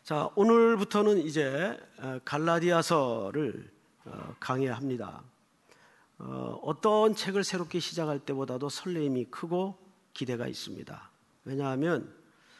자, 오늘부터는 이제 갈라디아서를 강의합니다. 어떤 책을 새롭게 시작할 때보다도 설렘이 크고 기대가 있습니다. 왜냐하면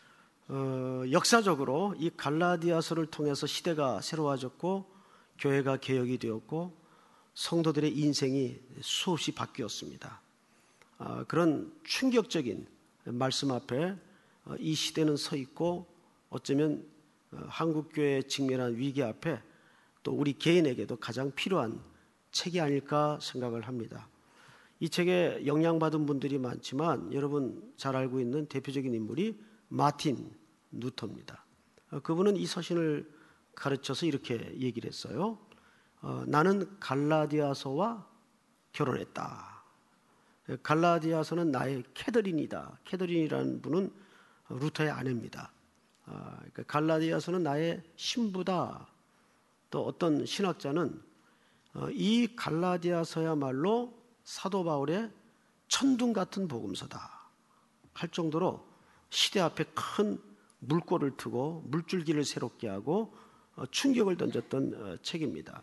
역사적으로 이 갈라디아서를 통해서 시대가 새로워졌고 교회가 개혁이 되었고 성도들의 인생이 수없이 바뀌었습니다. 그런 충격적인 말씀 앞에 이 시대는 서 있고 어쩌면 한국교회에 직면한 위기 앞에 또 우리 개인에게도 가장 필요한 책이 아닐까 생각을 합니다. 이 책에 영향받은 분들이 많지만 여러분 잘 알고 있는 대표적인 인물이 마틴 루터입니다. 그분은 이 서신을 가르쳐서 이렇게 얘기를 했어요. 나는 갈라디아서와 결혼했다. 갈라디아서는 나의 캐더린이다. 캐더린이라는 분은 루터의 아내입니다. 그러니까 갈라디아서는 나의 신부다. 또 어떤 신학자는 이 갈라디아서야말로 사도 바울의 천둥 같은 복음서다 할 정도로 시대 앞에 큰 물꼬를 트고 물줄기를 새롭게 하고 충격을 던졌던 책입니다.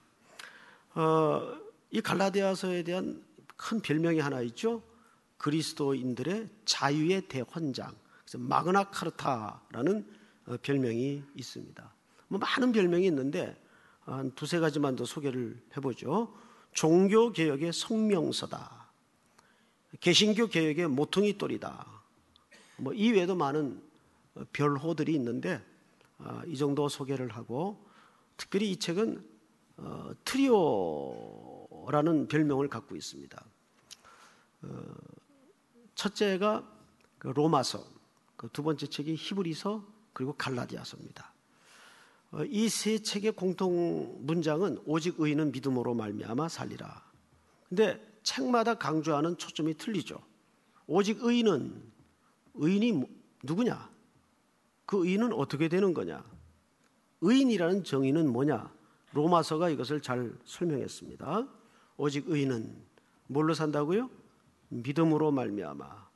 이 갈라디아서에 대한 큰 별명이 하나 있죠. 그리스도인들의 자유의 대헌장, 그래서 마그나 카르타라는 별명이 있습니다. 많은 별명이 있는데 한 두세 가지만 더 소개를 해보죠. 종교개혁의 성명서다. 개신교 개혁의 모퉁이 돌이다. 이 외에도 많은 별호들이 있는데 이 정도 소개를 하고, 특별히 이 책은 트리오라는 별명을 갖고 있습니다. 첫째가 로마서, 두 번째 책이 히브리서, 그리고 갈라디아서입니다. 이 세 책의 공통 문장은 오직 의인은 믿음으로 말미암아 살리라. 근데 책마다 강조하는 초점이 틀리죠. 오직 의인이 누구냐? 그 의인은 어떻게 되는 거냐? 의인이라는 정의는 뭐냐? 로마서가 이것을 잘 설명했습니다. 오직 의인은 뭘로 산다고요? 믿음으로 말미암아.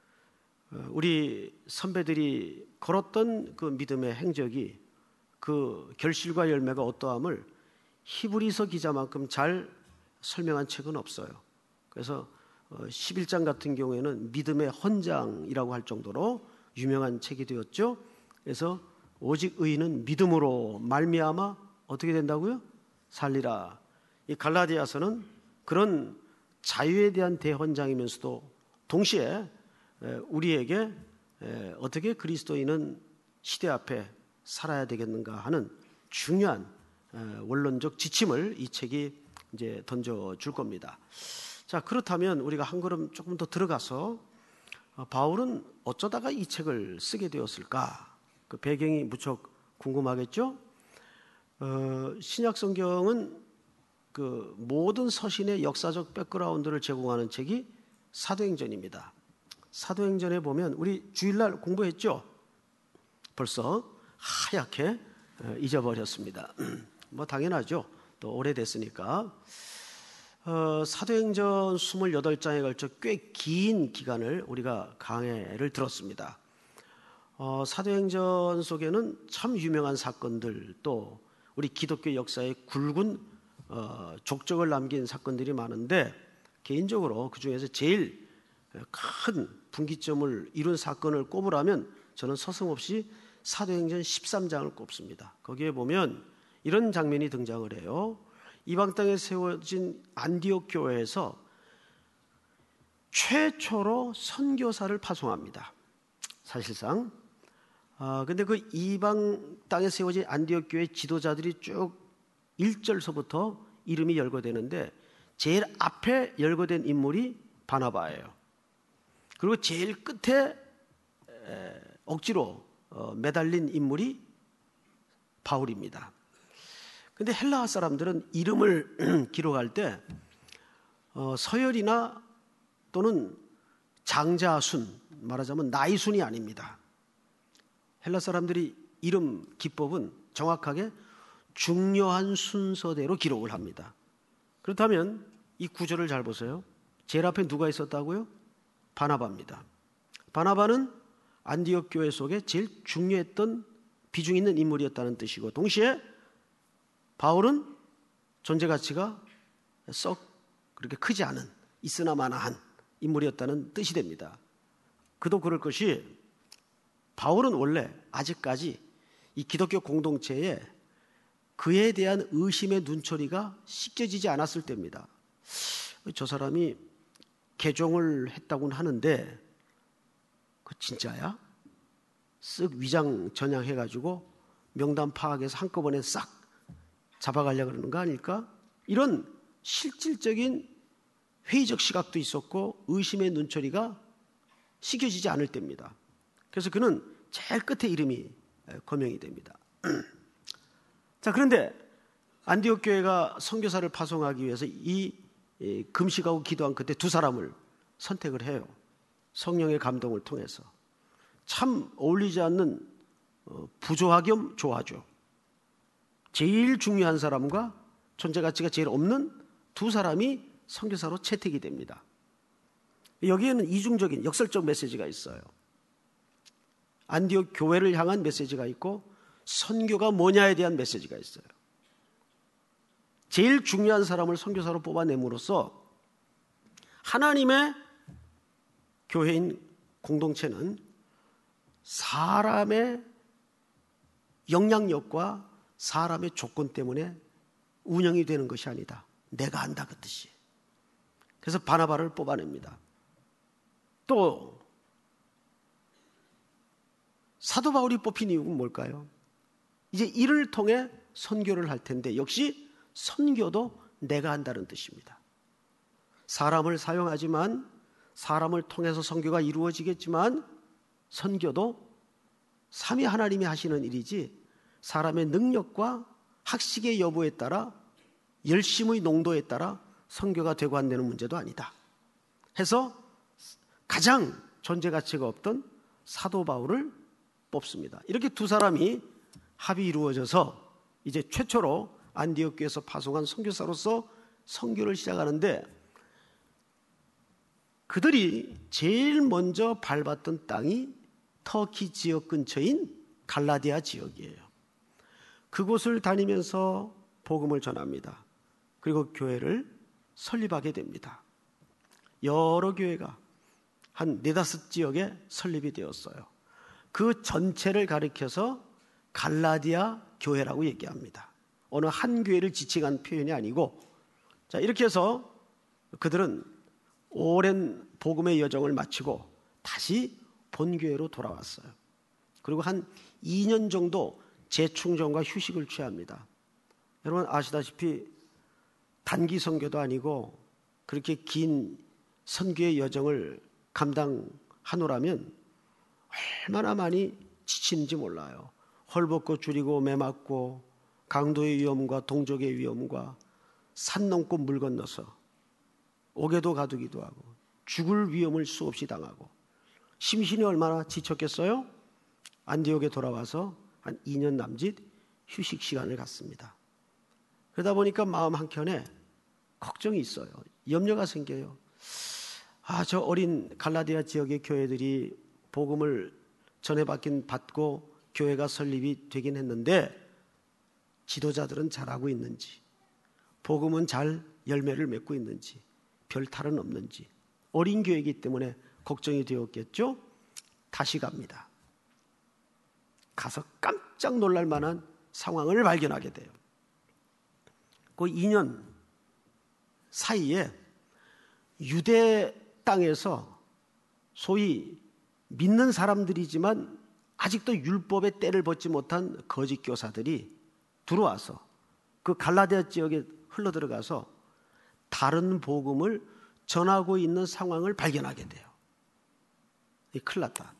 우리 선배들이 걸었던 그 믿음의 행적이, 그 결실과 열매가 어떠함을 히브리서 기자만큼 잘 설명한 책은 없어요. 그래서 11장 같은 경우에는 믿음의 헌장이라고 할 정도로 유명한 책이 되었죠. 그래서 오직 의인은 믿음으로 말미암아 어떻게 된다고요? 살리라. 이 갈라디아서는 그런 자유에 대한 대헌장이면서도 동시에 우리에게 어떻게 그리스도인은 시대 앞에 살아야 되겠는가 하는 중요한 원론적 지침을 이 책이 이제 던져줄 겁니다. 자, 그렇다면 우리가 한 걸음 조금 더 들어가서 바울은 어쩌다가 이 책을 쓰게 되었을까? 그 배경이 무척 궁금하겠죠? 신약 성경은 그 모든 서신의 역사적 백그라운드를 제공하는 책이 사도행전입니다. 사도행전에 보면 우리 주일날 공부했죠? 벌써 하얗게 잊어버렸습니다. 당연하죠. 또 오래됐으니까. 사도행전 28장에 걸쳐 꽤 긴 기간을 우리가 강해를 들었습니다. 사도행전 속에는 참 유명한 사건들, 또 우리 기독교 역사에 굵은 족적을 남긴 사건들이 많은데, 개인적으로 그 중에서 제일 큰 분기점을 이룬 사건을 꼽으라면 저는 서슴없이 사도행전 13장을 꼽습니다. 거기에 보면 이런 장면이 등장을 해요. 이방 땅에 세워진 안디옥 교회에서 최초로 선교사를 파송합니다. 사실상. 근데 그 이방 땅에 세워진 안디옥 교회 지도자들이 쭉 1절서부터 이름이 열거되는데 제일 앞에 열거된 인물이 바나바예요. 그리고 제일 끝에 억지로 매달린 인물이 바울입니다. 근데 헬라어 사람들은 이름을 기록할 때 서열이나 또는 장자순, 말하자면 나이순이 아닙니다. 헬라 사람들이 이름 기법은 정확하게 중요한 순서대로 기록을 합니다. 그렇다면 이 구절을 잘 보세요. 제일 앞에 누가 있었다고요? 바나바입니다. 바나바는 안디옥 교회 속에 제일 중요했던 비중 있는 인물이었다는 뜻이고, 동시에 바울은 존재 가치가 썩 그렇게 크지 않은, 있으나 마나한 인물이었다는 뜻이 됩니다. 그도 그럴 것이, 바울은 원래 아직까지 이 기독교 공동체에 그에 대한 의심의 눈초리가 씻겨지지 않았을 때입니다. 저 사람이 개종을 했다고는 하는데 그 진짜야? 쓱 위장 전향해가지고 명단 파악해서 한꺼번에 싹 잡아가려고 그러는 거 아닐까? 이런 실질적인 회의적 시각도 있었고 의심의 눈초리가 씻겨지지 않을 때입니다. 그래서 그는 제일 끝에 이름이 거명이 됩니다. 자, 그런데 안디옥 교회가 선교사를 파송하기 위해서 이 금식하고 기도한 끝에 두 사람을 선택을 해요. 성령의 감동을 통해서. 참 어울리지 않는 부조화 겸 조화죠. 제일 중요한 사람과 존재 가치가 제일 없는 두 사람이 선교사로 채택이 됩니다. 여기에는 이중적인 역설적 메시지가 있어요. 안디옥 교회를 향한 메시지가 있고 선교가 뭐냐에 대한 메시지가 있어요. 제일 중요한 사람을 선교사로 뽑아냄으로써 하나님의 교회인 공동체는 사람의 영향력과 사람의 조건 때문에 운영이 되는 것이 아니다. 내가 한다 그 뜻이. 그래서 바나바를 뽑아냅니다. 또 사도 바울이 뽑힌 이유는 뭘까요? 이제 이를 통해 선교를 할 텐데 역시 선교도 내가 한다는 뜻입니다. 사람을 사용하지만 사람을 통해서 선교가 이루어지겠지만 선교도 삼위 하나님이 하시는 일이지 사람의 능력과 학식의 여부에 따라 열심의 농도에 따라 선교가 되고 안 되는 문제도 아니다. 해서 가장 존재 가치가 없던 사도 바울을 뽑습니다. 이렇게 두 사람이 합이 이루어져서 이제 최초로 안디옥 교회에서 파송한 선교사로서 선교를 시작하는데 그들이 제일 먼저 밟았던 땅이 터키 지역 근처인 갈라디아 지역이에요. 그곳을 다니면서 복음을 전합니다. 그리고 교회를 설립하게 됩니다. 여러 교회가 한 4-5 지역에 설립이 되었어요. 그 전체를 가리켜서 갈라디아 교회라고 얘기합니다. 어느 한 교회를 지칭한 표현이 아니고, 자, 이렇게 해서 그들은 오랜 복음의 여정을 마치고 다시 본교회로 돌아왔어요. 그리고 한 2년 정도 재충전과 휴식을 취합니다. 여러분 아시다시피 단기 선교도 아니고 그렇게 긴 선교의 여정을 감당하노라면 얼마나 많이 지치는지 몰라요. 헐벗고 줄이고 매맞고 강도의 위험과 동족의 위험과 산 넘고 물 건너서 옥에도 가두기도 하고 죽을 위험을 수없이 당하고 심신이 얼마나 지쳤겠어요? 안디옥에 돌아와서 한 2년 남짓 휴식 시간을 갖습니다. 그러다 보니까 마음 한켠에 걱정이 있어요. 염려가 생겨요. 저 어린 갈라디아 지역의 교회들이 복음을 전해받긴 받고 교회가 설립이 되긴 했는데 지도자들은 잘하고 있는지, 복음은 잘 열매를 맺고 있는지, 별 탈은 없는지, 어린 교회이기 때문에 걱정이 되었겠죠. 다시 갑니다. 가서 깜짝 놀랄 만한 상황을 발견하게 돼요. 그 2년 사이에 유대 땅에서 소위 믿는 사람들이지만 아직도 율법의 때를 벗지 못한 거짓 교사들이 들어와서 그 갈라디아 지역에 흘러들어가서 다른 복음을 전하고 있는 상황을 발견하게 돼요. 큰일 났다.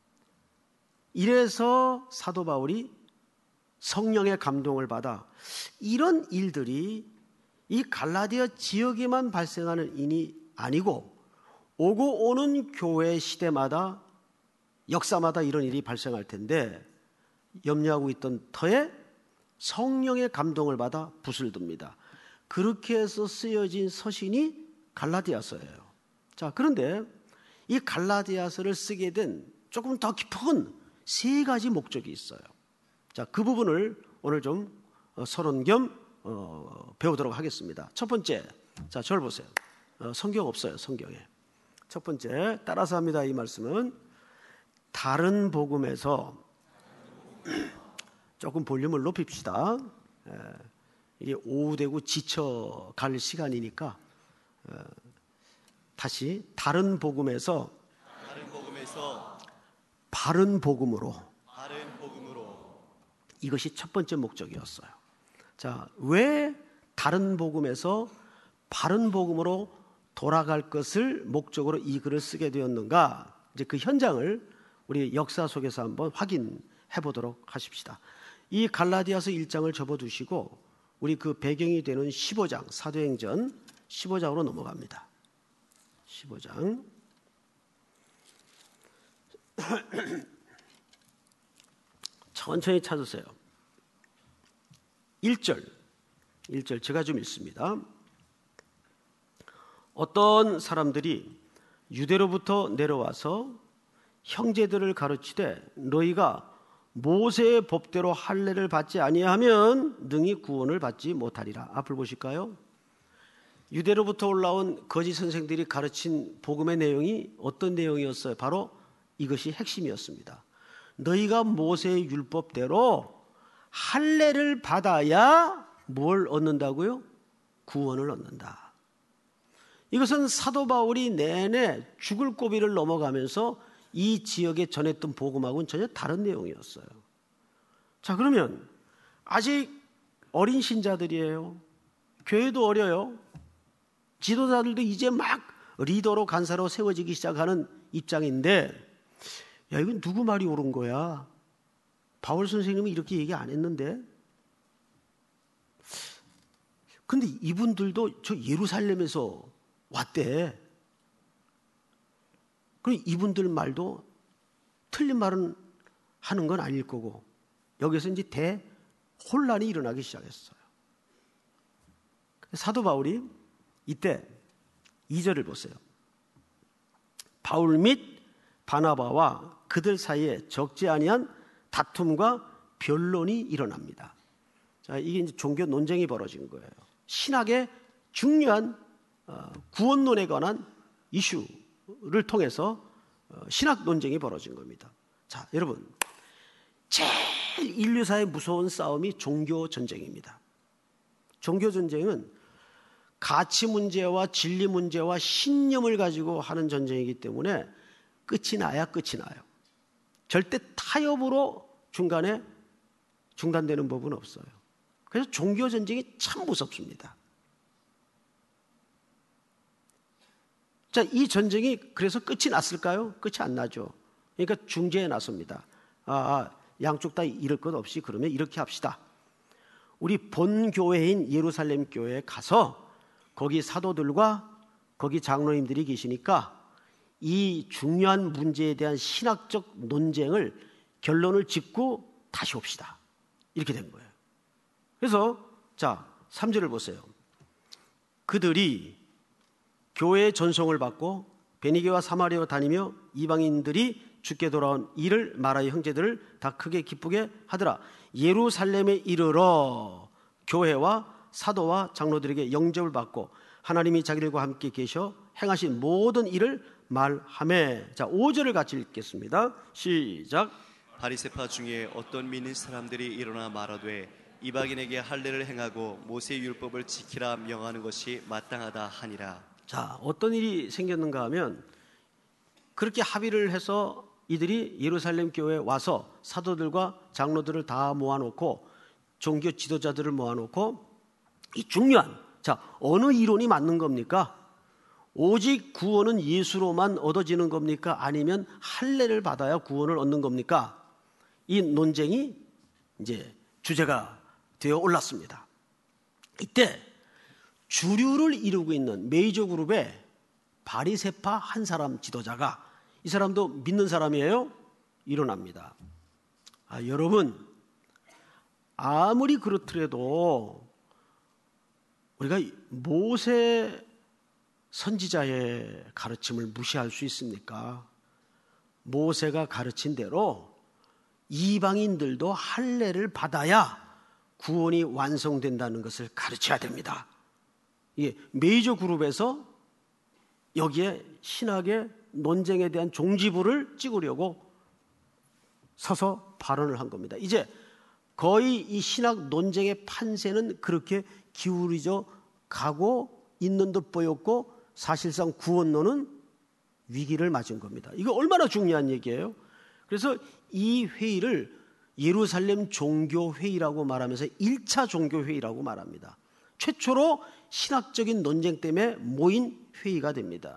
이래서 사도 바울이 성령의 감동을 받아 이런 일들이 이 갈라디아 지역에만 발생하는 일이 아니고 오고 오는 교회 시대마다 역사마다 이런 일이 발생할 텐데 염려하고 있던 터에 성령의 감동을 받아 붓을 듭니다. 그렇게 해서 쓰여진 서신이 갈라디아서예요. 자, 그런데 이 갈라디아서를 쓰게 된 조금 더 깊은 3가지 목적이 있어요. 자, 그 부분을 오늘 좀 서론 겸 배우도록 하겠습니다. 첫 번째, 자, 저를 보세요. 성경 없어요, 성경에. 첫 번째, 따라서 합니다. 이 말씀은 다른 복음에서 조금 볼륨을 높입시다. 이게 오후 되고 지쳐갈 시간이니까 다시 다른 복음에서 바른 복음으로 이것이 첫 번째 목적이었어요. 자, 왜 다른 복음에서 바른 복음으로 돌아갈 것을 목적으로 이 글을 쓰게 되었는가? 이제 그 현장을 우리 역사 속에서 한번 확인해 보도록 하십시다. 이 갈라디아서 1장을 접어두시고 우리 그 배경이 되는 15장, 사도행전 15장으로 넘어갑니다. 15장. 천천히 찾으세요. 1절 제가 좀 읽습니다. 어떤 사람들이 유대로부터 내려와서 형제들을 가르치되 너희가 모세의 법대로 할례를 받지 아니하면 능히 구원을 받지 못하리라. 앞을 보실까요? 유대로부터 올라온 거짓 선생들이 가르친 복음의 내용이 어떤 내용이었어요? 바로 이것이 핵심이었습니다. 너희가 모세의 율법대로 할례를 받아야 뭘 얻는다고요? 구원을 얻는다. 이것은 사도 바울이 내내 죽을 고비를 넘어가면서 이 지역에 전했던 복음하고는 전혀 다른 내용이었어요. 자, 그러면 아직 어린 신자들이에요. 교회도 어려요. 지도자들도 이제 막 리더로 간사로 세워지기 시작하는 입장인데, 야, 이건 누구 말이 옳은 거야? 바울 선생님은 이렇게 얘기 안 했는데. 근데 이분들도 저 예루살렘에서 왔대. 그럼 이분들 말도 틀린 말은 하는 건 아닐 거고, 여기서 이제 대혼란이 일어나기 시작했어요. 사도 바울이 이때 2절을 보세요. 바울 및 바나바와 그들 사이에 적지 아니한 다툼과 변론이 일어납니다. 자, 이게 이제 종교 논쟁이 벌어진 거예요. 신학의 중요한 구원론에 관한 이슈를 통해서 신학 논쟁이 벌어진 겁니다. 자, 여러분, 제일 인류사의 무서운 싸움이 종교 전쟁입니다. 종교 전쟁은 가치 문제와 진리 문제와 신념을 가지고 하는 전쟁이기 때문에 끝이 나야 끝이 나요. 절대 타협으로 중간에 중단되는 법은 없어요. 그래서 종교 전쟁이 참 무섭습니다. 자, 이 전쟁이 그래서 끝이 났을까요? 끝이 안 나죠. 그러니까 중재에 나섭니다. 양쪽 다 잃을 것 없이 그러면 이렇게 합시다. 우리 본 교회인 예루살렘 교회에 가서 거기 사도들과 거기 장로님들이 계시니까 이 중요한 문제에 대한 신학적 논쟁을 결론을 짓고 다시 옵시다. 이렇게 된 거예요. 그래서 자, 3절을 보세요. 그들이 교회의 전송을 받고 베니게와 사마리아로 다니며 이방인들이 주께 돌아온 이를 말하여 형제들을 다 크게 기쁘게 하더라. 예루살렘에 이르러 교회와 사도와 장로들에게 영접을 받고 하나님이 자기들과 함께 계셔 행하신 모든 일을 말하매. 자, 5절을 같이 읽겠습니다. 시작. 바리새파 중에 어떤 믿는 사람들이 일어나 말하되 이방인에게 할례를 행하고 모세의 율법을 지키라 명하는 것이 마땅하다 하니라. 자, 어떤 일이 생겼는가 하면 그렇게 합의를 해서 이들이 예루살렘 교회에 와서 사도들과 장로들을 다 모아놓고 종교 지도자들을 모아놓고 이 중요한, 자, 어느 이론이 맞는 겁니까? 오직 구원은 예수로만 얻어지는 겁니까? 아니면 할례를 받아야 구원을 얻는 겁니까? 이 논쟁이 이제 주제가 되어 올랐습니다. 이때 주류를 이루고 있는 메이저 그룹의 바리새파 한 사람 지도자가, 이 사람도 믿는 사람이에요? 일어납니다. 여러분, 아무리 그렇더라도 우리가 모세 선지자의 가르침을 무시할 수 있습니까? 모세가 가르친 대로 이방인들도 할례를 받아야 구원이 완성된다는 것을 가르쳐야 됩니다. 예, 메이저 그룹에서 여기에 신학의 논쟁에 대한 종지부를 찍으려고 서서 발언을 한 겁니다. 이제 거의 이 신학 논쟁의 판세는 그렇게 기울어져 가고 있는 듯 보였고, 사실상 구원론은 위기를 맞은 겁니다. 이거 얼마나 중요한 얘기예요. 그래서 이 회의를 예루살렘 종교회의라고 말하면서 1차 종교회의라고 말합니다. 최초로 신학적인 논쟁 때문에 모인 회의가 됩니다.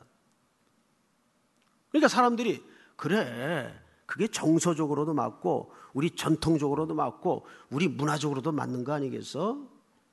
그러니까 사람들이 그래, 그게 정서적으로도 맞고 우리 전통적으로도 맞고 우리 문화적으로도 맞는 거 아니겠어?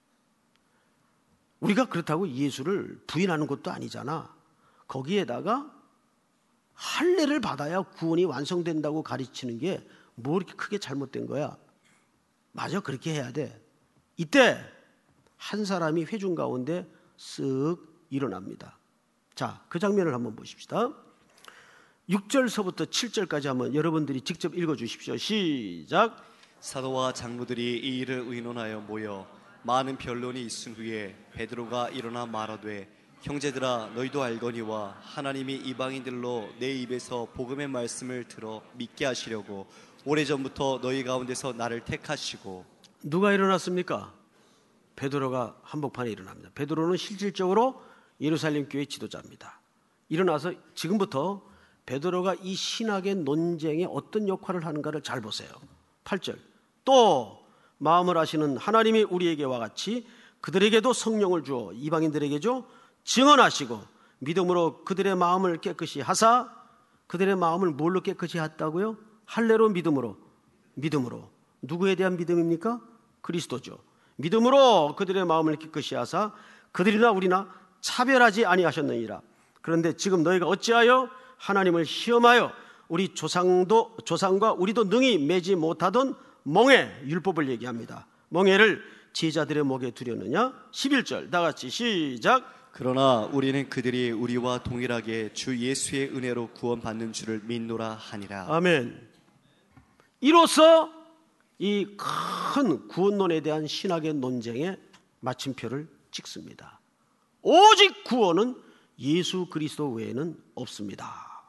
우리가 그렇다고 예수를 부인하는 것도 아니잖아. 거기에다가 할례를 받아야 구원이 완성된다고 가르치는 게 뭐 이렇게 크게 잘못된 거야? 맞아, 그렇게 해야 돼. 이때 한 사람이 회중 가운데 쓱 일어납니다. 자, 그 장면을 한번 보십시다. 6절서부터 7절까지 한번 여러분들이 직접 읽어주십시오. 시작. 사도와 장로들이 이 일을 의논하여 모여 많은 변론이 있은 후에 베드로가 일어나 말하되, 형제들아, 너희도 알거니와 하나님이 이방인들로 내 입에서 복음의 말씀을 들어 믿게 하시려고 오래전부터 너희 가운데서 나를 택하시고. 누가 일어났습니까? 베드로가 한복판에 일어납니다. 베드로는 실질적으로 예루살렘 교회 지도자입니다. 일어나서 지금부터 베드로가 이 신학의 논쟁에 어떤 역할을 하는가를 잘 보세요. 8절. 또 마음을 아시는 하나님이 우리에게와 같이 그들에게도 성령을 주어 이방인들에게죠 증언하시고 믿음으로 그들의 마음을 깨끗이 하사. 그들의 마음을 뭘로 깨끗이 했다고요? 할례로, 믿음으로. 누구에 대한 믿음입니까? 그리스도죠. 믿음으로 그들의 마음을 깨끗이 하사 그들이나 우리나 차별하지 아니하셨느니라. 그런데 지금 너희가 어찌하여 하나님을 시험하여 우리 조상과 우리도 능히 매지 못하던 멍에, 율법을 얘기합니다. 멍에를 제자들의 목에 두려느냐? 11절 다 같이 시작. 그러나 우리는 그들이 우리와 동일하게 주 예수의 은혜로 구원받는 줄을 믿노라 하니라. 아멘. 이로써 이 큰 구원론에 대한 신학의 논쟁에 마침표를 찍습니다. 오직 구원은 예수 그리스도 외에는 없습니다.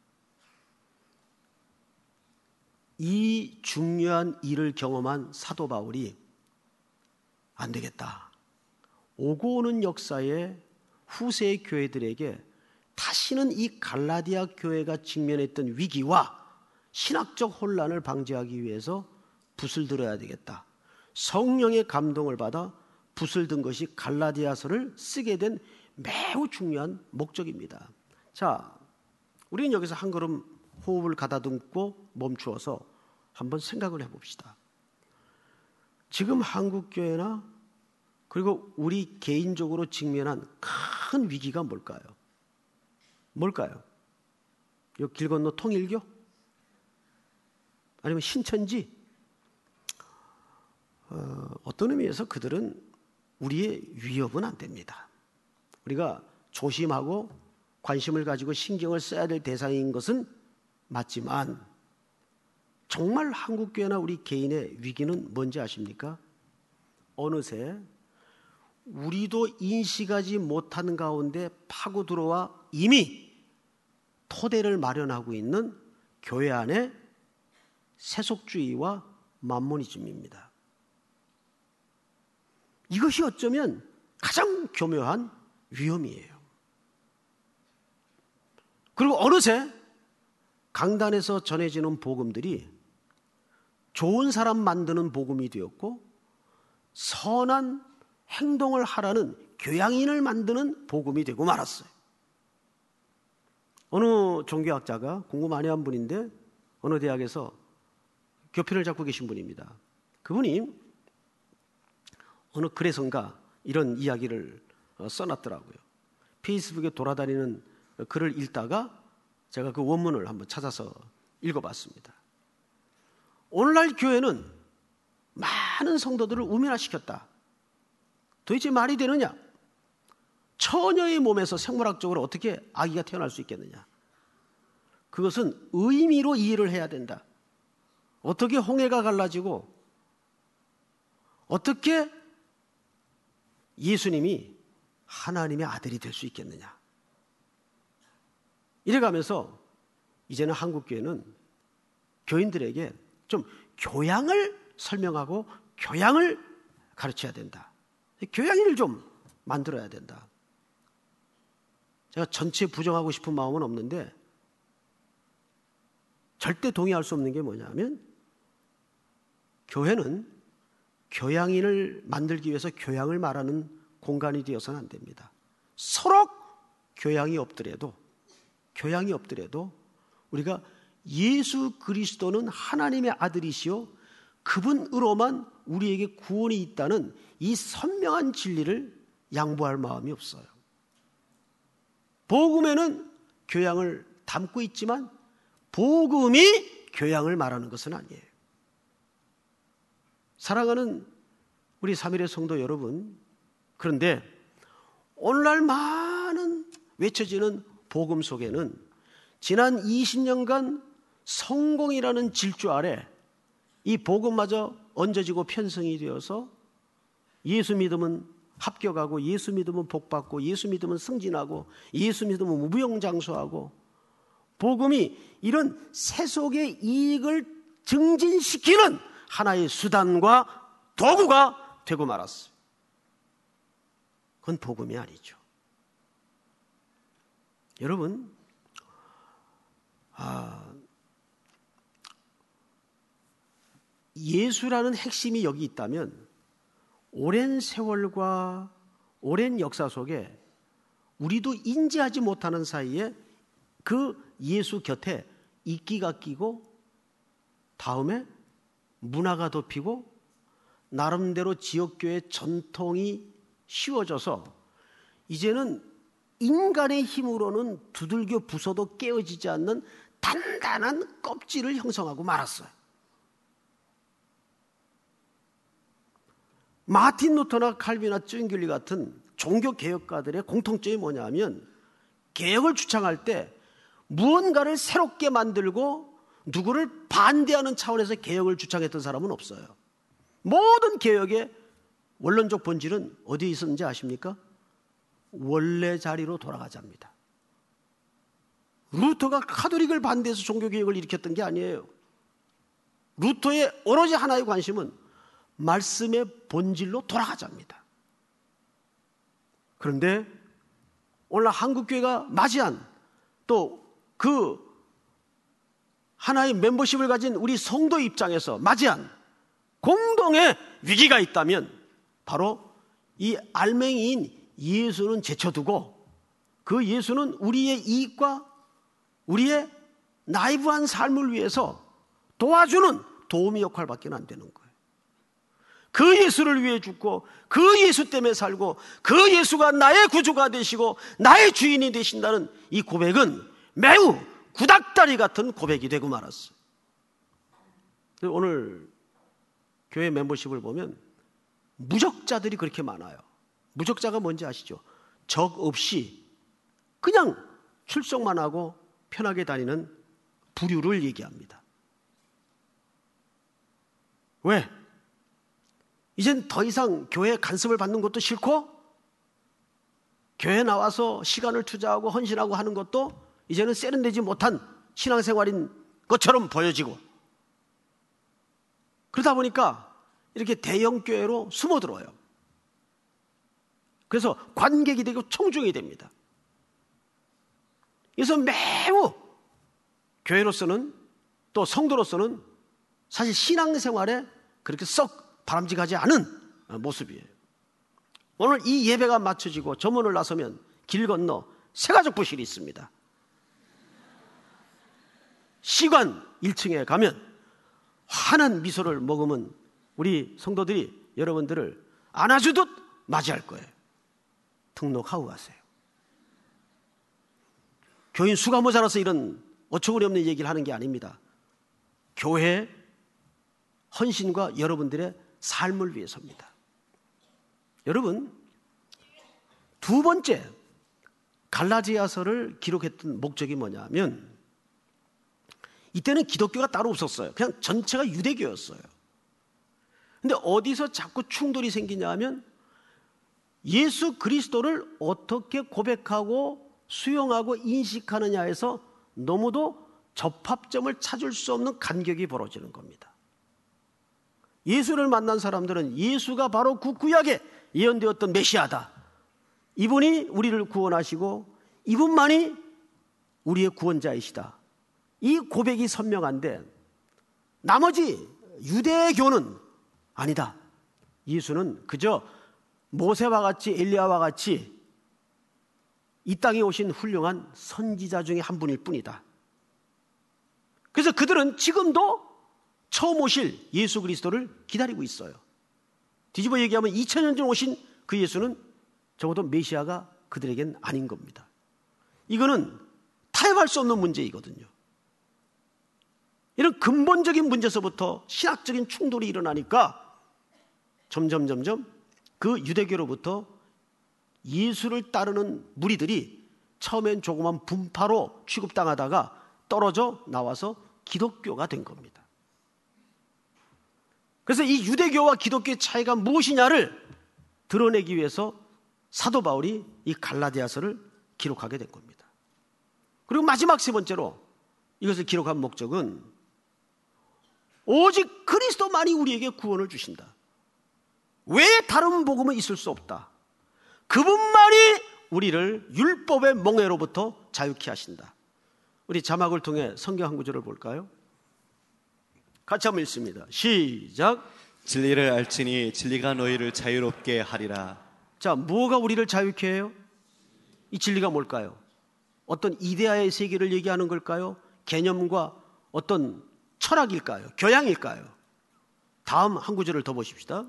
이 중요한 일을 경험한 사도 바울이 안 되겠다. 오고 오는 역사에 후세의 교회들에게 다시는 이 갈라디아 교회가 직면했던 위기와 신학적 혼란을 방지하기 위해서 붓을 들어야 되겠다. 성령의 감동을 받아 붓을 든 것이 갈라디아서를 쓰게 된 매우 중요한 목적입니다. 자, 우리는 여기서 한 걸음 호흡을 가다듬고 멈추어서 한번 생각을 해봅시다. 지금 한국교회나 그리고 우리 개인적으로 직면한 큰 위기가 뭘까요? 요 길 건너 통일교? 아니면 신천지? 어떤 의미에서 그들은 우리의 위협은 안 됩니다. 우리가 조심하고 관심을 가지고 신경을 써야 될 대상인 것은 맞지만 정말 한국교회나 우리 개인의 위기는 뭔지 아십니까? 어느새 우리도 인식하지 못하는 가운데 파고 들어와 이미 토대를 마련하고 있는 교회 안에 세속주의와 만모니즘입니다. 이것이 어쩌면 가장 교묘한 위험이에요. 그리고 어느새 강단에서 전해지는 복음들이 좋은 사람 만드는 복음이 되었고 선한 행동을 하라는 교양인을 만드는 복음이 되고 말았어요. 어느 종교학자가 공부 많이 한 분인데 어느 대학에서 교편을 잡고 계신 분입니다. 그분이 어느 글에선가 이런 이야기를 써놨더라고요. 페이스북에 돌아다니는 글을 읽다가 제가 그 원문을 한번 찾아서 읽어봤습니다. 오늘날 교회는 많은 성도들을 우면화시켰다. 도대체 말이 되느냐? 처녀의 몸에서 생물학적으로 어떻게 아기가 태어날 수 있겠느냐? 그것은 의미로 이해를 해야 된다. 어떻게 홍해가 갈라지고 어떻게 예수님이 하나님의 아들이 될 수 있겠느냐. 이래가면서 이제는 한국교회는 교인들에게 좀 교양을 설명하고 교양을 가르쳐야 된다. 교양인을 좀 만들어야 된다. 제가 전체 부정하고 싶은 마음은 없는데 절대 동의할 수 없는 게 뭐냐면 교회는 교양인을 만들기 위해서 교양을 말하는 공간이 되어서는 안 됩니다. 서로 교양이 없더라도 우리가 예수 그리스도는 하나님의 아들이시요 그분으로만 우리에게 구원이 있다는 이 선명한 진리를 양보할 마음이 없어요. 복음에는 교양을 담고 있지만 복음이 교양을 말하는 것은 아니에요. 사랑하는 우리 3일의 성도 여러분, 그런데 오늘날 많은 외쳐지는 복음 속에는 지난 20년간 성공이라는 질주 아래 이 복음마저 얹어지고 편성이 되어서 예수 믿으면 합격하고 예수 믿으면 복받고 예수 믿으면 승진하고 예수 믿으면 무병장수하고 복음이 이런 세속의 이익을 증진시키는 하나의 수단과 도구가 되고 말았어요. 그건 복음이 아니죠. 여러분, 예수라는 핵심이 여기 있다면 오랜 세월과 오랜 역사 속에 우리도 인지하지 못하는 사이에 그 예수 곁에 이끼가 끼고 다음에 문화가 덮이고 나름대로 지역교회 전통이 씌워져서 이제는 인간의 힘으로는 두들겨 부숴도 깨어지지 않는 단단한 껍질을 형성하고 말았어요. 마틴 루터나 칼빈이나 쭌귤리 같은 종교개혁가들의 공통점이 뭐냐면 개혁을 주창할 때 무언가를 새롭게 만들고 누구를 반대하는 차원에서 개혁을 주창했던 사람은 없어요. 모든 개혁의 원론적 본질은 어디에 있었는지 아십니까? 원래 자리로 돌아가자입니다. 루터가 카톨릭을 반대해서 종교개혁을 일으켰던 게 아니에요. 루터의 오로지 하나의 관심은 말씀의 본질로 돌아가자입니다. 그런데 오늘 한국교회가 맞이한 또 그 하나의 멤버십을 가진 우리 성도 입장에서 맞이한 공동의 위기가 있다면 바로 이 알맹이인 예수는 제쳐두고 그 예수는 우리의 이익과 우리의 나이브한 삶을 위해서 도와주는 도우미 역할밖에 안 되는 거예요. 그 예수를 위해 죽고 그 예수 때문에 살고 그 예수가 나의 구주가 되시고 나의 주인이 되신다는 이 고백은 매우 구닥다리 같은 고백이 되고 말았어요. 오늘 교회 멤버십을 보면 무적자들이 그렇게 많아요. 무적자가 뭔지 아시죠? 적 없이 그냥 출석만 하고 편하게 다니는 부류를 얘기합니다. 왜? 이젠 더 이상 교회 간섭을 받는 것도 싫고 교회 나와서 시간을 투자하고 헌신하고 하는 것도 이제는 세련되지 못한 신앙생활인 것처럼 보여지고 그러다 보니까 이렇게 대형 교회로 숨어들어요. 그래서 관객이 되고 청중이 됩니다. 그래서 매우 교회로서는 또 성도로서는 사실 신앙생활에 그렇게 썩 바람직하지 않은 모습이에요. 오늘 이 예배가 마쳐지고 저문을 나서면 길 건너 새가족 부실이 있습니다. 시관 1층에 가면 환한 미소를 머금은 우리 성도들이 여러분들을 안아주듯 맞이할 거예요. 등록하고 가세요. 교인 수가 모자라서 이런 어처구니 없는 얘기를 하는 게 아닙니다. 교회 헌신과 여러분들의 삶을 위해서입니다. 여러분, 두 번째 갈라디아서를 기록했던 목적이 뭐냐면 이때는 기독교가 따로 없었어요. 그냥 전체가 유대교였어요. 근데 어디서 자꾸 충돌이 생기냐 하면 예수 그리스도를 어떻게 고백하고 수용하고 인식하느냐에서 너무도 접합점을 찾을 수 없는 간격이 벌어지는 겁니다. 예수를 만난 사람들은 예수가 바로 그 구약에 예언되었던 메시아다. 이분이 우리를 구원하시고 이분만이 우리의 구원자이시다. 이 고백이 선명한데 나머지 유대교는 아니다. 예수는 그저 모세와 같이 엘리야와 같이 이 땅에 오신 훌륭한 선지자 중에 한 분일 뿐이다. 그래서 그들은 지금도 처음 오실 예수 그리스도를 기다리고 있어요. 뒤집어 얘기하면 2000년 전 오신 그 예수는 적어도 메시아가 그들에겐 아닌 겁니다. 이거는 타협할 수 없는 문제이거든요. 이런 근본적인 문제에서부터 신학적인 충돌이 일어나니까 점점 그 유대교로부터 예수를 따르는 무리들이 처음엔 조그만 분파로 취급당하다가 떨어져 나와서 기독교가 된 겁니다. 그래서 이 유대교와 기독교의 차이가 무엇이냐를 드러내기 위해서 사도 바울이 이 갈라디아서를 기록하게 된 겁니다. 그리고 마지막 세 번째로 이것을 기록한 목적은 오직 그리스도만이 우리에게 구원을 주신다. 왜 다른 복음은 있을 수 없다. 그분만이 우리를 율법의 몽해로부터 자유케 하신다. 우리 자막을 통해 성경 한 구절을 볼까요? 같이 한번 읽습니다. 시작. 진리를 알지니 진리가 너희를 자유롭게 하리라. 자, 뭐가 우리를 자유케 해요? 이 진리가 뭘까요? 어떤 이데아의 세계를 얘기하는 걸까요? 개념과 어떤 철학일까요? 교양일까요? 다음 한 구절을 더 보십시다.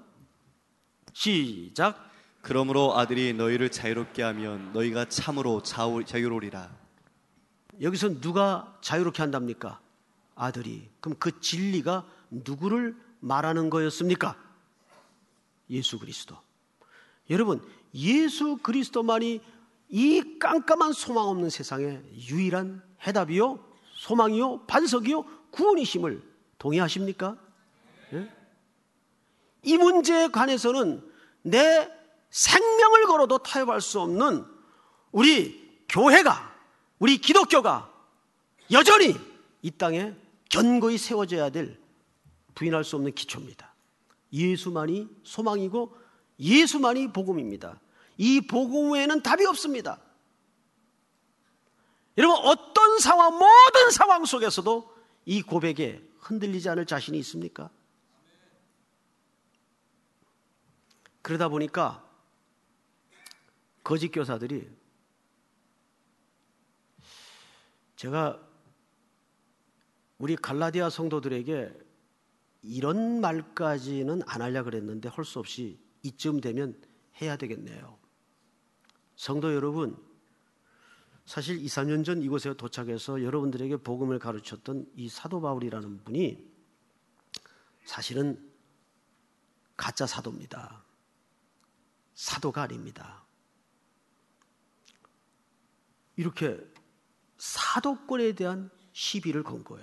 시작. 그러므로 아들이 너희를 자유롭게 하면 너희가 참으로 자유로우리라. 여기서 누가 자유롭게 한답니까? 아들이. 그럼 그 진리가 누구를 말하는 거였습니까? 예수 그리스도. 여러분, 예수 그리스도만이 이 깜깜한 소망 없는 세상에 유일한 해답이요, 소망이요, 반석이요, 구원이심을 동의하십니까? 네? 이 문제에 관해서는 내 생명을 걸어도 타협할 수 없는 우리 교회가, 우리 기독교가 여전히 이 땅에 견고히 세워져야 될 부인할 수 없는 기초입니다. 예수만이 소망이고 예수만이 복음입니다. 이 복음 외에는 답이 없습니다. 여러분, 어떤 상황, 모든 상황 속에서도 이 고백에 흔들리지 않을 자신이 있습니까? 그러다 보니까 거짓 교사들이, 제가 우리 갈라디아 성도들에게 이런 말까지는 안 하려고 그랬는데 할 수 없이 이쯤 되면 해야 되겠네요. 성도 여러분, 사실 2, 3년 전 이곳에 도착해서 여러분들에게 복음을 가르쳤던 이 사도 바울이라는 분이 사실은 가짜 사도입니다. 사도가 아닙니다. 이렇게 사도권에 대한 시비를 건 거예요.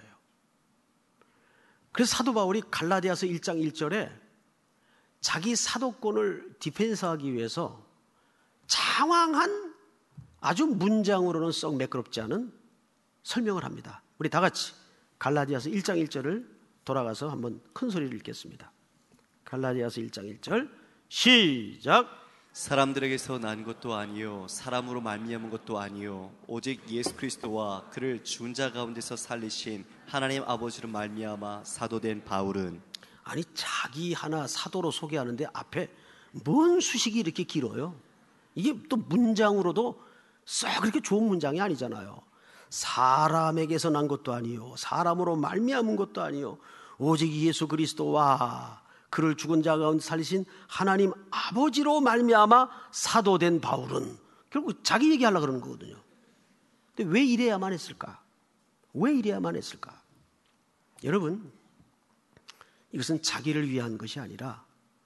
그래서 사도 바울이 갈라디아서 1장 1절에 자기 사도권을 디펜스하기 위해서 장황한 아주 문장으로는 썩 매끄럽지 않은 설명을 합니다. 우리 다 같이 갈라디아서 1장 1절을 돌아가서 한번 큰 소리를 읽겠습니다. 갈라디아서 1장 1절 시작. 사람들에게서 난 것도 아니요 사람으로 말미암은 것도 아니요 오직 예수 그리스도와 그를 죽은 자 가운데서 살리신 하나님 아버지로 말미암아 사도된 바울은. 아니, 자기 하나 사도로 소개하는데 앞에 뭔 수식이 이렇게 길어요? 이게 또 문장으로도 썩 그렇게 좋은 문장이 아니잖아요. 사람에게서 난 것도 아니요 사람으로 말미암은 것도 아니요 오직 예수 그리스도와 그를 죽은 자 가운데 살리신 하나님 아버지로 말미암아 사도된 바울은. 결국 자기 얘기하려고 그러는 거거든요. 근데 왜 이래야만 했을까? 왜 이래야만 했을까? 여러분, 이것은 자기를 위한 것이 아니라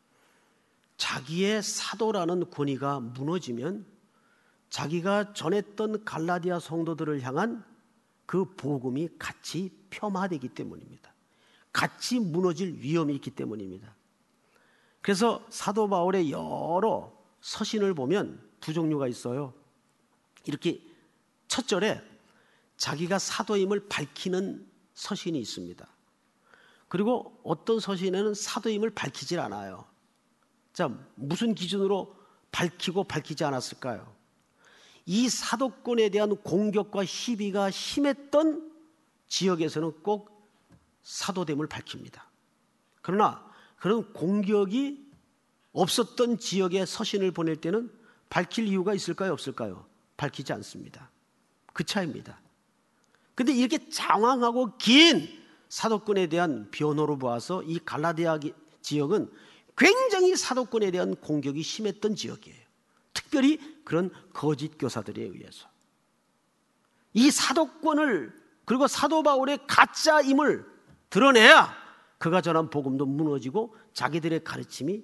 자기의 사도라는 권위가 무너지면 자기가 전했던 갈라디아 성도들을 향한 그 복음이 같이 폄하되기 때문입니다. 같이 무너질 위험이 있기 때문입니다. 그래서 사도 바울의 여러 서신을 보면 두 종류가 있어요. 이렇게 첫 절에 자기가 사도임을 밝히는 서신이 있습니다. 그리고 어떤 서신에는 사도임을 밝히질 않아요. 자, 무슨 기준으로 밝히고 밝히지 않았을까요? 이 사도권에 대한 공격과 시비가 심했던 지역에서는 꼭 사도됨을 밝힙니다. 그러나 그런 공격이 없었던 지역에 서신을 보낼 때는 밝힐 이유가 있을까요? 없을까요? 밝히지 않습니다. 그 차이입니다. 그런데 이렇게 장황하고 긴 사도권에 대한 변호로 보아서 이 갈라디아 지역은 굉장히 사도권에 대한 공격이 심했던 지역이에요. 특별히 그런 거짓 교사들에 의해서. 이 사도권을 그리고 사도 바울의 가짜임을 드러내야 그가 전한 복음도 무너지고 자기들의 가르침이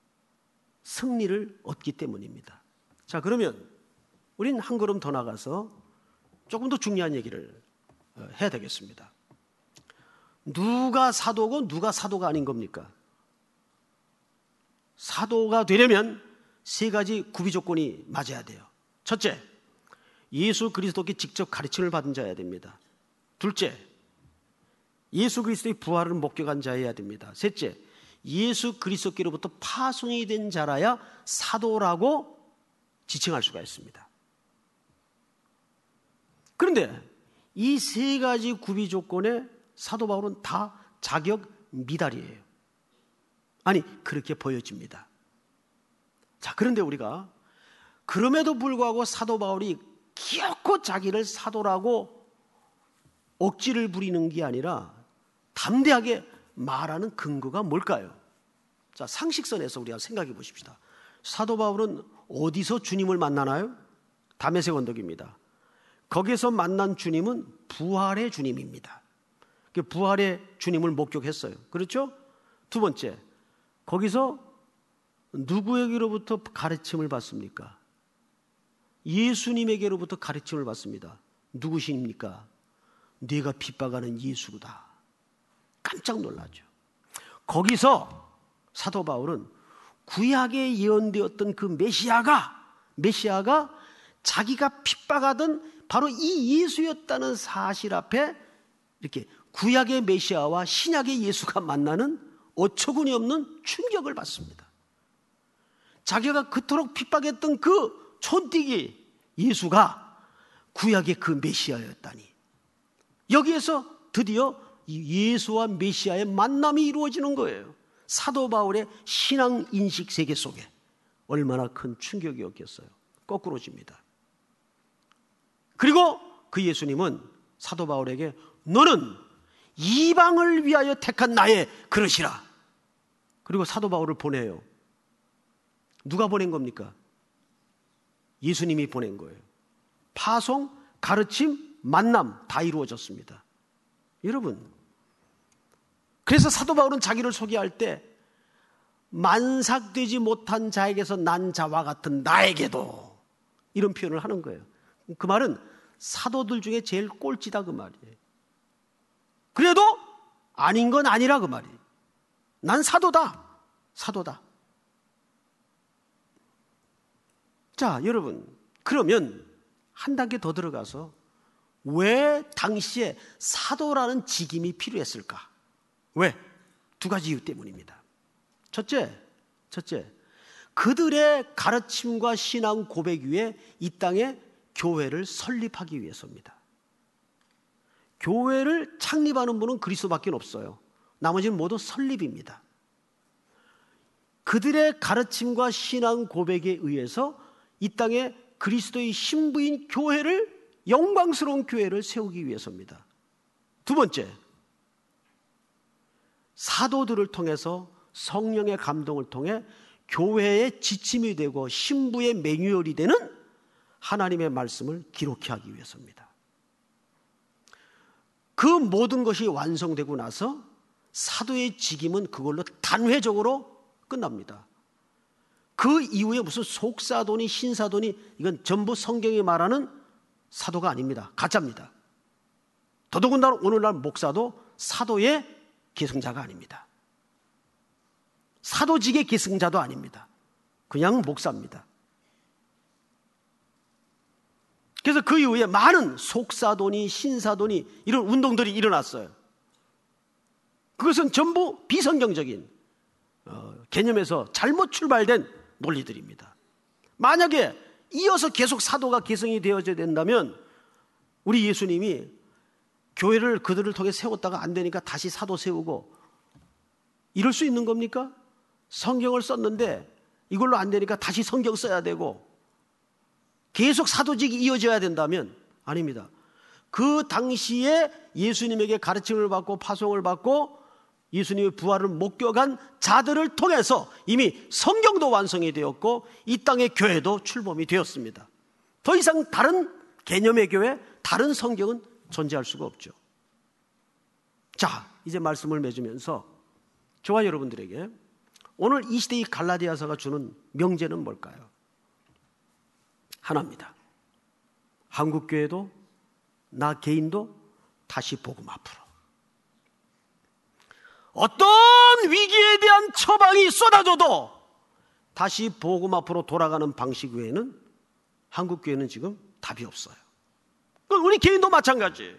승리를 얻기 때문입니다. 자, 그러면 우리는 한 걸음 더 나가서 조금 더 중요한 얘기를 해야 되겠습니다. 누가 사도고 누가 사도가 아닌 겁니까? 사도가 되려면 세 가지 구비 조건이 맞아야 돼요. 첫째, 예수 그리스도께 직접 가르침을 받은 자여야 됩니다. 둘째, 예수 그리스도의 부활을 목격한 자여야 됩니다. 셋째, 예수 그리스도께로부터 파송이 된 자라야 사도라고 지칭할 수가 있습니다. 그런데 이 세 가지 구비 조건에 사도 바울은 다 자격 미달이에요. 아니, 그렇게 보여집니다. 자, 그런데 우리가 그럼에도 불구하고 사도 바울이 기어코 자기를 사도라고 억지를 부리는 게 아니라 담대하게 말하는 근거가 뭘까요? 자, 상식선에서 우리가 생각해 보십시다. 사도 바울은 어디서 주님을 만나나요? 다메섹 언덕입니다. 거기서 만난 주님은 부활의 주님입니다. 부활의 주님을 목격했어요. 그렇죠? 두 번째, 거기서 누구에게로부터 가르침을 받습니까? 예수님에게로부터 가르침을 받습니다. 누구십니까? 네가 핍박하는 예수다. 깜짝 놀라죠. 거기서 사도 바울은 구약에 예언되었던 그 메시아가 자기가 핍박하던 바로 이 예수였다는 사실 앞에 이렇게 구약의 메시아와 신약의 예수가 만나는 어처구니 없는 충격을 받습니다. 자기가 그토록 핍박했던 그 촌뛰기 예수가 구약의 그 메시아였다니. 여기에서 드디어 예수와 메시아의 만남이 이루어지는 거예요. 사도 바울의 신앙 인식 세계 속에 얼마나 큰 충격이었겠어요. 거꾸로집니다. 그리고 그 예수님은 사도 바울에게 너는 이방을 위하여 택한 나의 그릇이라. 그리고 사도 바울을 보내요. 누가 보낸 겁니까? 예수님이 보낸 거예요. 파송, 가르침, 만남 다 이루어졌습니다. 여러분, 그래서 사도 바울은 자기를 소개할 때 만삭되지 못한 자에게서 난 자와 같은 나에게도 이런 표현을 하는 거예요. 그 말은 사도들 중에 제일 꼴찌다 그 말이에요. 그래도 아닌 건 아니라 그 말이에요. 난 사도다. 자, 여러분, 그러면 한 단계 더 들어가서 왜 당시에 사도라는 직임이 필요했을까? 왜? 두 가지 이유 때문입니다. 첫째, 그들의 가르침과 신앙 고백 위에 이 땅에 교회를 설립하기 위해서입니다. 교회를 창립하는 분은 그리스도밖에 없어요. 나머지는 모두 설립입니다. 그들의 가르침과 신앙 고백에 의해서 이 땅에 그리스도의 신부인 교회를, 영광스러운 교회를 세우기 위해서입니다. 두 번째, 사도들을 통해서 성령의 감동을 통해 교회의 지침이 되고 신부의 매뉴얼이 되는 하나님의 말씀을 기록해 하기 위해서입니다. 그 모든 것이 완성되고 나서 사도의 직임은 그걸로 단회적으로 끝납니다. 그 이후에 무슨 속사도니 신사도니 이건 전부 성경이 말하는 사도가 아닙니다. 가짜입니다. 더더군다나 오늘날 목사도 사도의 계승자가 아닙니다. 사도직의 계승자도 아닙니다. 그냥 목사입니다. 그래서 그 이후에 많은 속사도니 신사도니 이런 운동들이 일어났어요. 그것은 전부 비성경적인 개념에서 잘못 출발된 논리들입니다. 만약에 이어서 계속 사도가 계승이 되어져야 된다면 우리 예수님이 교회를 그들을 통해 세웠다가 안 되니까 다시 사도 세우고 이럴 수 있는 겁니까? 성경을 썼는데 이걸로 안 되니까 다시 성경 써야 되고 계속 사도직이 이어져야 된다면 아닙니다. 그 당시에 예수님에게 가르침을 받고 파송을 받고 예수님의 부활을 목격한 자들을 통해서 이미 성경도 완성이 되었고 이 땅의 교회도 출범이 되었습니다. 더 이상 다른 개념의 교회, 다른 성경은 존재할 수가 없죠. 자, 이제 말씀을 맺으면서 저와 여러분들에게 오늘 이 시대의 갈라디아서가 주는 명제는 뭘까요? 하나입니다. 한국교회도 나 개인도 다시 복음 앞으로. 어떤 위기에 대한 처방이 쏟아져도 다시 복음 앞으로 돌아가는 방식 외에는 한국교회는 지금 답이 없어요. 우리 개인도 마찬가지.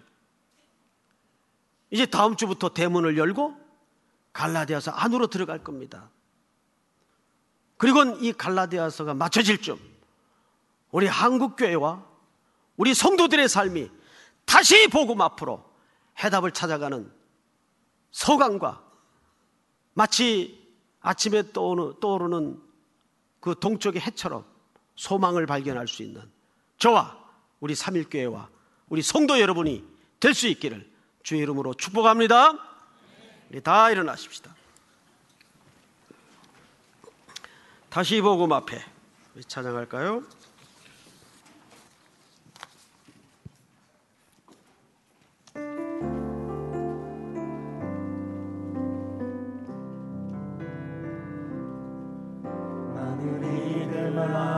이제 다음 주부터 대문을 열고 갈라디아서 안으로 들어갈 겁니다. 그리고 이 갈라디아서가 맞춰질 쯤 우리 한국교회와 우리 성도들의 삶이 다시 복음 앞으로 해답을 찾아가는 서강과 마치 아침에 떠오르는 그 동쪽의 해처럼 소망을 발견할 수 있는 저와 우리 삼일교회와 우리 성도 여러분이 될 수 있기를 주의 이름으로 축복합니다. 우리 다 일어나십시다. 다시 복음 앞에 우리 찬양할까요? 많은 이들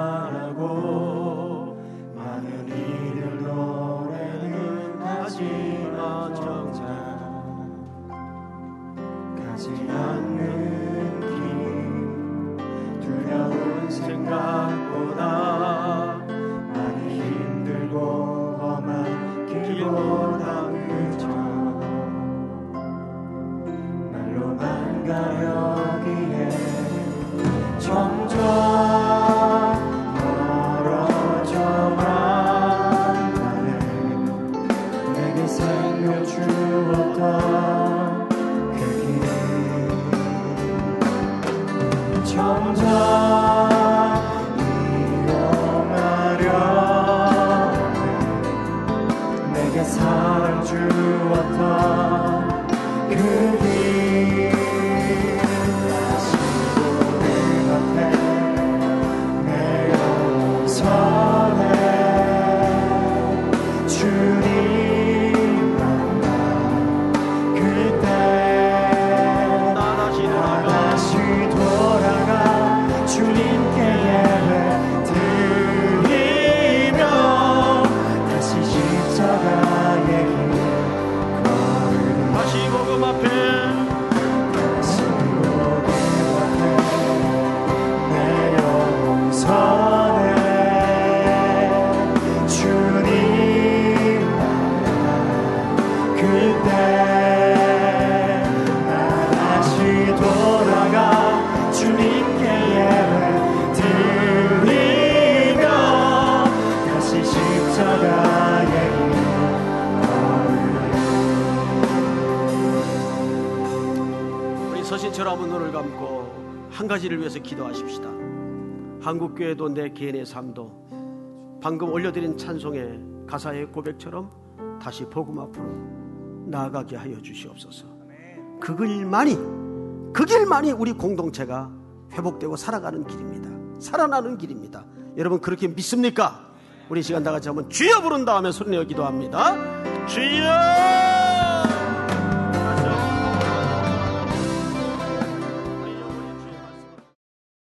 말하고 많은 이들 노래는 하지만 정작 가지 않는 길 두려운 생각보다 많이 힘들고 험한 길보다 그저 말로만 가려기에 점점 멀어져만 가네. 내게 생명 주었던 그 길 점점 이용하려 해. 내게 사랑 주었던 그 길 서신처럼 눈을 감고 한 가지를 위해서 기도하십시다. 한국교회도 내 개인의 삶도 방금 올려드린 찬송의 가사의 고백처럼 다시 복음 앞으로 나아가게 하여 주시옵소서. 그 길만이 우리 공동체가 회복되고 살아가는 길입니다. 살아나는 길입니다. 여러분 그렇게 믿습니까? 우리 시간 다 같이 한번 주여 부른 다음에 소리내어 기도합니다. 주여!